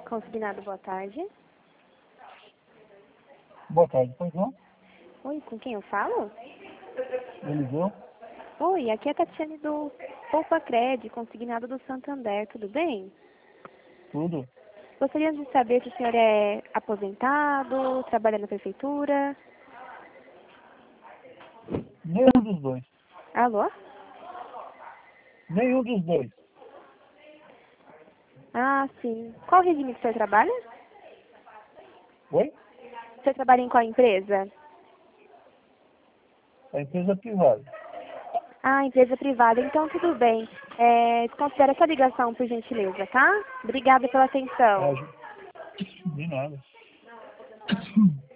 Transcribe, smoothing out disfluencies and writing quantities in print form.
Consignado, boa tarde. Boa tarde, pois não? Oi, com quem eu falo? Eliseu? Oi, aqui é a Tatiane do Poupa Cred, consignado do Santander, tudo bem? Tudo? Gostaria de saber se o senhor é aposentado, trabalha na prefeitura. Nenhum dos dois. Alô? Nenhum dos dois. Ah, sim. Qual regime que o senhor trabalha? Oi? O senhor trabalha em qual empresa? A empresa privada. Ah, empresa privada. Então, tudo bem. Desconsidera essa ligação, por gentileza, tá? Obrigada pela atenção. De nada.